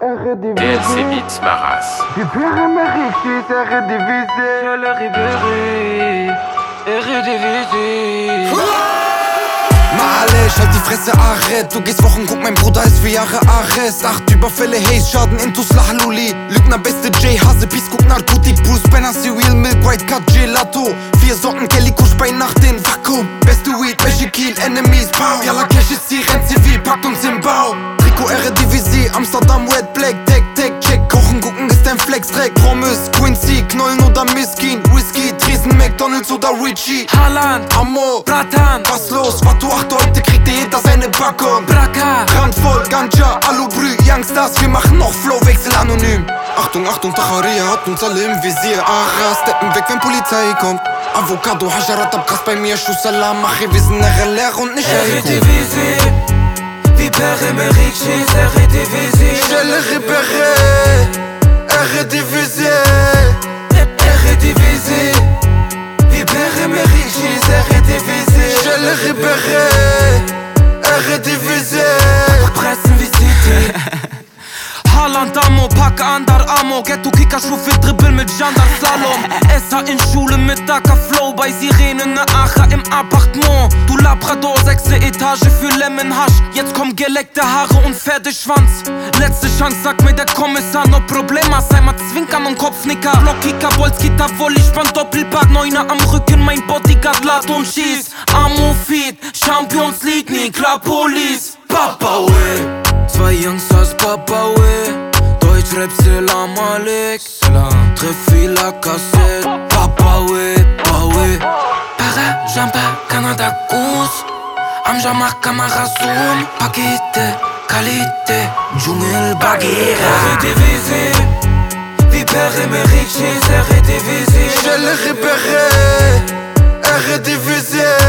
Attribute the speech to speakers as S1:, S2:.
S1: DLC Beats Maras.
S2: Eredivisie.
S3: Malisch, halt die Fresse, Aret. Du gehst Wochen, guck, mein Bruder ist 4 Jahre Arrest. 8 Überfälle, Haze, Schaden, Intus, Lahaluli. Lügner, beste J, Hase, Peace, guck, Narkotik. Bruce Banner, Cereal, Milk, White Cut, Gelato. 4 Socken, Kelly, Kusch bei Nacht in Vakuum. Beste Weed, welche Kiel, Enemies, Pow. Yalla, Cash ist hier, rennt zivil, packt uns im Bau. Trikot, Eredivisie, Amsterdam, Red Black, Tech, check. Kochen, gucken ist ein Flex-Track. Pommes, Quincy, Knollen oder Miskin. Whisky, Tresen, McDonalds oder Richie.
S4: Haaland,
S3: Ammo,
S4: Bratan,
S3: was los? Warte, heute kriegt jeder seine Packung.
S4: Braka,
S3: Randvoll, Ganja, Alubrü, Youngsters, wir machen noch Flowwechsel anonym. Achtung, Achtung, Tacharia hat uns alle im Visier. Ara, steppen weg, wenn Polizei kommt. Avocado, Hajarat, Abgas bei mir, Schuss, Salam, Machi, wir sind leer und nicht
S4: Eredivisie, wie Perimerik, schieß Eredivisie.
S3: Stelle Ribere, Eredivisie.
S4: Eredivisie, wie Perimerik, schieß Eredivisie.
S3: Stelle Ribere, Eredivisie.
S4: Pressen wie City. Haaland, Ammo, pack Andar, Ammo. Ghetto, Kicker, Schufe, Dribbel mit Jandar, Slalom. Essa in Schule mit Daka Flow. Bei Sirenen, ne Acha im Appartement. Du Labrador, 6. Etage für Lemon Hasch. Jetzt kommen geleckte Haare und Pferdeschwanz. Letzte Chance, sagt mir der Kommissar, no Problemas. Einmal Zwinkern und Kopfnicker. Blockkicker, Bolzgitter, Volley, spann Doppelpack. Neuner am Rücken, mein Bodyguard, lad und schieß. Ammo, Feed, Champions League, nie klar, Police. Papa, wey. 2 Youngsters, Papa, wey. Deutsch-Rap, Selam Alex. Treff la cassette. Papa, wey, wey. Para, Jampa, Canada, Goose. Am Jamaika, Marazoon. Pakete, Qualité, Dschungel, Bagheera. Eredivisie, wie Perimerik, schieß Eredivisie.
S3: Stelle Ribere, Eredivisie.